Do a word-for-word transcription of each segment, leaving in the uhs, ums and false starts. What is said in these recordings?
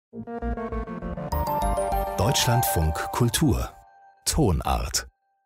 Deutschlandfunk Kultur Tonart.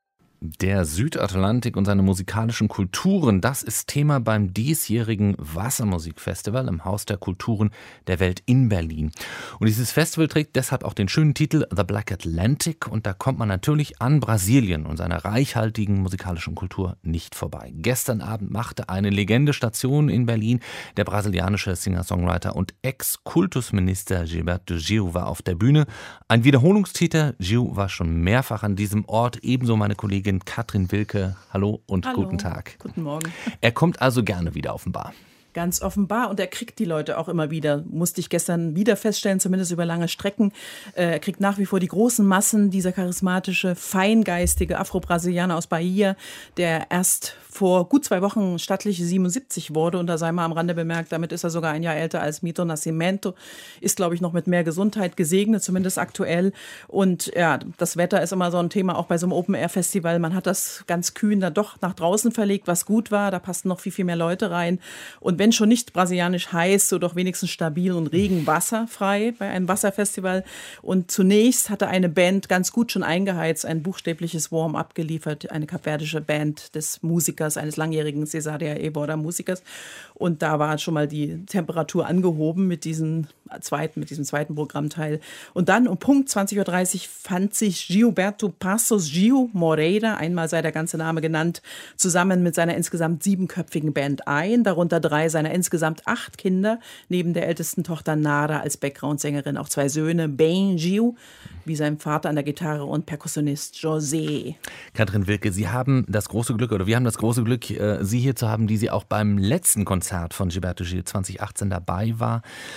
Der Südatlantik und seine musikalischen Kulturen, das ist Thema beim diesjährigen Wassermusikfestival im Haus der Kulturen der Welt in Berlin. Und dieses Festival trägt deshalb auch den schönen Titel The Black Atlantic, und da kommt man natürlich an Brasilien und seiner reichhaltigen musikalischen Kultur nicht vorbei. Gestern Abend machte eine Legende Station in Berlin. Der brasilianische Singer-Songwriter und Ex-Kultusminister Gilberto Gil war auf der Bühne. Ein Wiederholungstäter, Gil war schon mehrfach an diesem Ort, ebenso meine Kollegin Katrin Wilke. Hallo und Hallo. Guten Tag. Guten Morgen. Er kommt also gerne wieder offenbar. Ganz offenbar, und er kriegt die Leute auch immer wieder, musste ich gestern wieder feststellen, zumindest über lange Strecken. Er kriegt nach wie vor die großen Massen, dieser charismatische, feingeistige Afro-Brasilianer aus Bahia, der erst vor gut zwei Wochen stattlich siebenundsiebzig wurde, und da sei mal am Rande bemerkt, damit ist er sogar ein Jahr älter als Milton Nascimento, ist, glaube ich, noch mit mehr Gesundheit gesegnet, zumindest aktuell. Und ja, das Wetter ist immer so ein Thema, auch bei so einem Open-Air-Festival. Man hat das ganz kühn dann doch nach draußen verlegt, was gut war, da passten noch viel, viel mehr Leute rein. Und wenn schon nicht brasilianisch heiß, so doch wenigstens stabil und regenwasserfrei bei einem Wasserfestival. Und zunächst hatte eine Band ganz gut schon eingeheizt, ein buchstäbliches Warm-up geliefert, eine kapverdische Band des Musikers, eines langjährigen Cesaria Évora Musikers. Und da war schon mal die Temperatur angehoben mit diesem zweiten, mit diesem zweiten Programmteil. Und dann um Punkt zwanzig Uhr dreißig fand sich Gilberto Passos Gil Moreira, einmal sei der ganze Name genannt, zusammen mit seiner insgesamt siebenköpfigen Band ein, darunter drei seiner insgesamt acht Kinder, neben der ältesten Tochter Nara als Background-Sängerin auch zwei Söhne, Ben Gil, wie sein Vater an der Gitarre, und Perkussionist José. Katrin Wilke, Sie haben das große Glück, oder wir haben das große Glück, Sie hier zu haben, die Sie auch beim letzten Konzert von Gilberto Gil zwanzig achtzehn dabei war.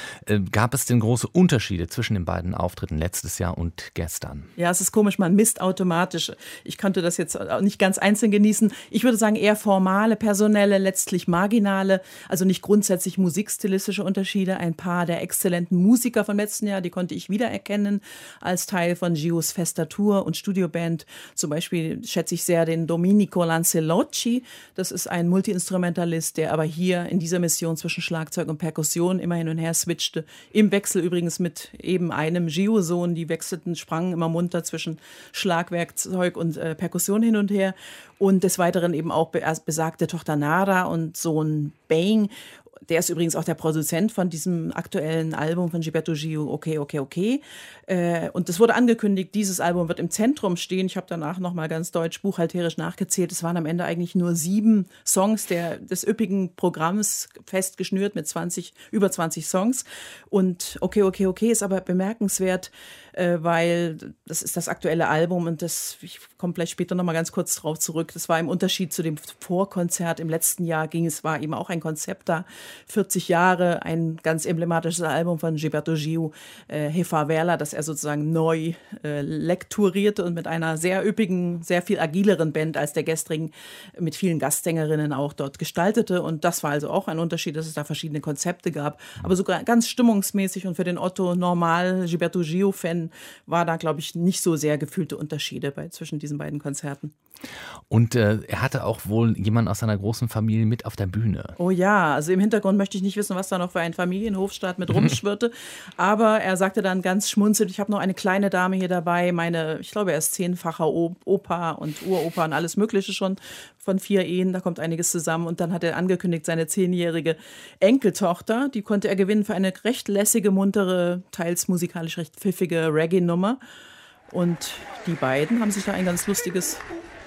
Gab es denn große Unterschiede zwischen den beiden Auftritten letztes Jahr und gestern? Ja, es ist komisch, man misst automatisch. Ich konnte das jetzt nicht ganz einzeln genießen. Ich würde sagen eher formale, personelle, letztlich marginale, also nicht grundsätzlich musikstilistische Unterschiede. Ein paar der exzellenten Musiker vom letzten Jahr, die konnte ich wiedererkennen als Teil von Gios fester Tour und Studioband. Zum Beispiel schätze ich sehr den Domenico Lancelocci. Das ist ein Multiinstrumentalist, der aber hier in dieser Mission zwischen Schlagzeug und Perkussion immer hin und her switchte. Im Wechsel übrigens mit eben einem Gio-Sohn. Die wechselten, sprangen immer munter zwischen Schlagwerkzeug und äh, Perkussion hin und her. Und des Weiteren eben auch besagte Tochter Nara und Sohn Bang. Der ist übrigens auch der Produzent von diesem aktuellen Album von Gilberto Gil, Okay, okay, okay. Äh, und es wurde angekündigt, dieses Album wird im Zentrum stehen. Ich habe danach nochmal ganz deutsch buchhalterisch nachgezählt. Es waren am Ende eigentlich nur sieben Songs der, des üppigen Programms, fest geschnürt mit zwanzig, über zwanzig Songs. Und Okay, okay, okay ist aber bemerkenswert, äh, weil das ist das aktuelle Album, und das, ich komme vielleicht später nochmal ganz kurz drauf zurück. Das war im Unterschied zu dem Vorkonzert im letzten Jahr, ging es, war eben auch ein Konzept da. vierzig Jahre, ein ganz emblematisches Album von Gilberto Gil, äh, Refavela, das er sozusagen neu äh, lekturierte und mit einer sehr üppigen, sehr viel agileren Band als der gestrigen, mit vielen Gastsängerinnen auch dort gestaltete. Und das war also auch ein Unterschied, dass es da verschiedene Konzepte gab. Aber sogar ganz stimmungsmäßig, und für den Otto normal Gilberto Gil-Fan war da, glaube ich, nicht so sehr gefühlte Unterschiede bei, zwischen diesen beiden Konzerten. Und äh, er hatte auch wohl jemanden aus seiner großen Familie mit auf der Bühne. Oh ja, also im Hintergrund möchte ich nicht wissen, was da noch für ein Familienhofstaat mit rumschwirrte. Aber er sagte dann ganz schmunzelnd, ich habe noch eine kleine Dame hier dabei, meine, ich glaube, er ist zehnfacher Opa und Uropa und alles Mögliche schon von vier Ehen, da kommt einiges zusammen. Und dann hat er angekündigt, seine zehnjährige Enkeltochter, die konnte er gewinnen für eine recht lässige, muntere, teils musikalisch recht pfiffige Reggae-Nummer. Und die beiden haben sich da ein ganz lustiges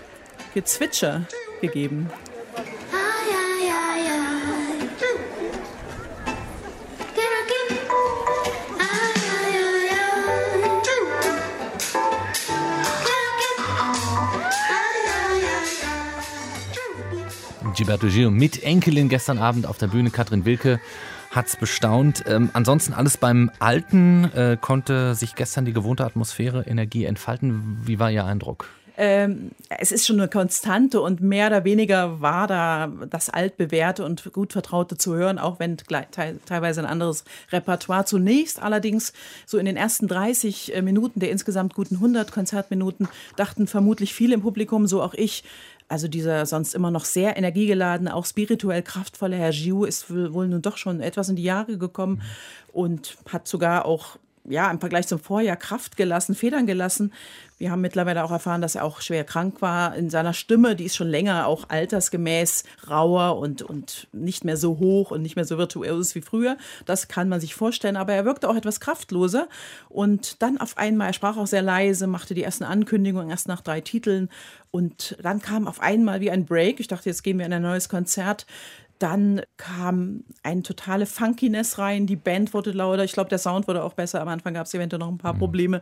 Gezwitscher gegeben. Gilberto Gil mit Enkelin gestern Abend auf der Bühne. Katrin Wilke hat's bestaunt. Ähm, ansonsten alles beim Alten. Äh, konnte sich gestern die gewohnte Atmosphäre, Energie entfalten. Wie war Ihr Eindruck? Ähm, es ist schon eine Konstante, und mehr oder weniger war da das altbewährte und gut vertraute zu hören, auch wenn te- teilweise ein anderes Repertoire. Zunächst allerdings so in den ersten dreißig Minuten der insgesamt guten hundert Konzertminuten dachten vermutlich viele im Publikum, so auch ich, also dieser sonst immer noch sehr energiegeladene, auch spirituell kraftvolle Herr Gil ist wohl nun doch schon etwas in die Jahre gekommen und hat sogar auch ja, im Vergleich zum Vorjahr Kraft gelassen, Federn gelassen. Wir haben mittlerweile auch erfahren, dass er auch schwer krank war. In seiner Stimme, die ist schon länger auch altersgemäß rauer und, und nicht mehr so hoch und nicht mehr so virtuos wie früher. Das kann man sich vorstellen, aber er wirkte auch etwas kraftloser. Und dann auf einmal, er sprach auch sehr leise, machte die ersten Ankündigungen erst nach drei Titeln. Und dann kam auf einmal wie ein Break. Ich dachte, jetzt gehen wir in ein neues Konzert. Dann kam eine totale Funkiness rein, die Band wurde lauter, ich glaube, der Sound wurde auch besser, am Anfang gab es eventuell noch ein paar Probleme.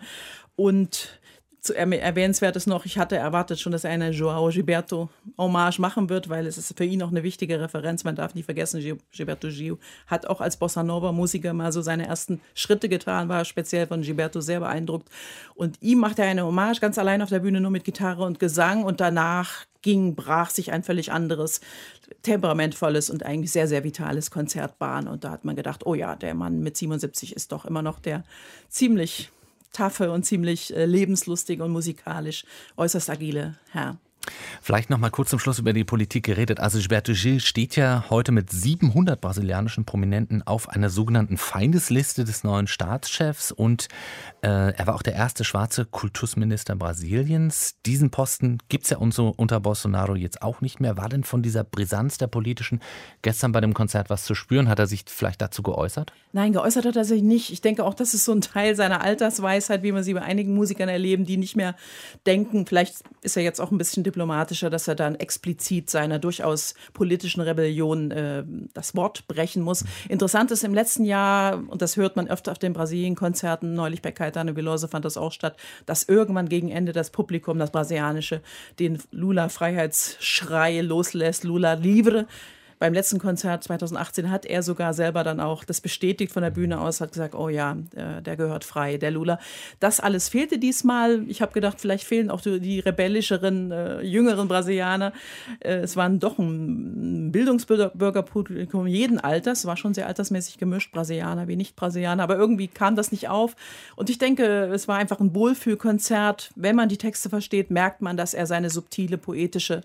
Und zu erwähnenswert ist noch, ich hatte erwartet schon, dass er eine João Gilberto Hommage machen wird, weil es ist für ihn auch eine wichtige Referenz. Man darf nicht vergessen, Gilberto Gil hat auch als Bossa Nova Musiker mal so seine ersten Schritte getan, war speziell von Gilberto sehr beeindruckt. Und ihm macht er eine Hommage, ganz allein auf der Bühne, nur mit Gitarre und Gesang. Und danach ging, brach sich ein völlig anderes, temperamentvolles und eigentlich sehr, sehr vitales Konzert Bahn. Und da hat man gedacht, oh ja, der Mann mit siebenundsiebzig ist doch immer noch der ziemlich taffe und ziemlich äh, lebenslustige und musikalisch äußerst agile Herr. Vielleicht noch mal kurz zum Schluss über die Politik geredet. Also Gilberto Gil steht ja heute mit siebenhundert brasilianischen Prominenten auf einer sogenannten Feindesliste des neuen Staatschefs und äh, er war auch der erste schwarze Kultusminister Brasiliens. Diesen Posten gibt es ja unter, unter Bolsonaro jetzt auch nicht mehr. War denn von dieser Brisanz der politischen gestern bei dem Konzert was zu spüren? Hat er sich vielleicht dazu geäußert? Nein, geäußert hat er sich nicht. Ich denke auch, das ist so ein Teil seiner Altersweisheit, wie wir sie bei einigen Musikern erleben, die nicht mehr denken. Vielleicht ist er jetzt auch ein bisschen diplomatischer, dass er dann explizit seiner durchaus politischen Rebellion äh, das Wort brechen muss. Interessant ist im letzten Jahr, und das hört man öfter auf den Brasilien-Konzerten, neulich bei Caetano Veloso fand das auch statt, dass irgendwann gegen Ende das Publikum, das brasilianische, den Lula-Freiheitsschrei loslässt, Lula livre. Beim letzten Konzert zweitausendachtzehn hat er sogar selber dann auch das bestätigt von der Bühne aus, hat gesagt, oh ja, der gehört frei, der Lula. Das alles fehlte diesmal. Ich habe gedacht, vielleicht fehlen auch die rebellischeren, äh, jüngeren Brasilianer. Äh, es waren doch ein Bildungsbürgerpublikum jeden Alters, war schon sehr altersmäßig gemischt, Brasilianer wie Nicht-Brasilianer, aber irgendwie kam das nicht auf. Und ich denke, es war einfach ein Wohlfühlkonzert. Wenn man die Texte versteht, merkt man, dass er seine subtile, poetische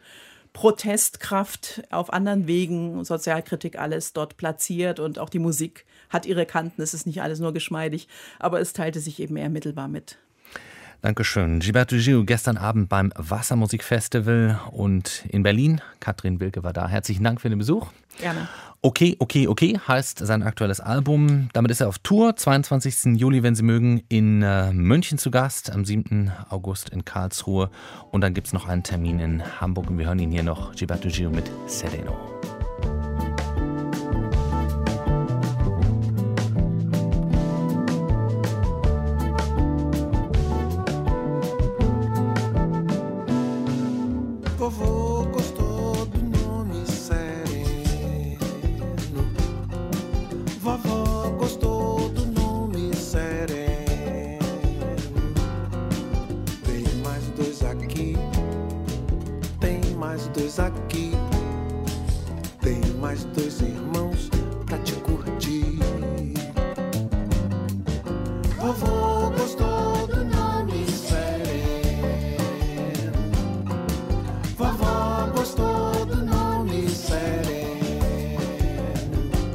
Protestkraft auf anderen Wegen, Sozialkritik, alles dort platziert und auch die Musik hat ihre Kanten. Es ist nicht alles nur geschmeidig, aber es teilte sich eben eher mittelbar mit. Dankeschön. Gilberto Gil gestern Abend beim Wassermusikfestival und in Berlin. Katrin Wilke war da. Herzlichen Dank für den Besuch. Gerne. Okay, okay, okay heißt sein aktuelles Album. Damit ist er auf Tour. zweiundzwanzigsten Juli, wenn Sie mögen, in äh, München zu Gast. Am siebten August in Karlsruhe. Und dann gibt es noch einen Termin in Hamburg. Und wir hören ihn hier noch. Gilberto Gil mit Sereno. Vovô gostou do nome Sereno. Vovó gostou do nome Sereno. Tem mais dois aqui. Tem mais dois aqui. Tem mais dois irmãos pra te curtir. Vovô gostou do nome Sereno. Vovó gostou do nome Sereno.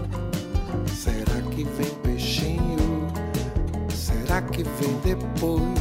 Será que vem peixinho? Será que vem depois?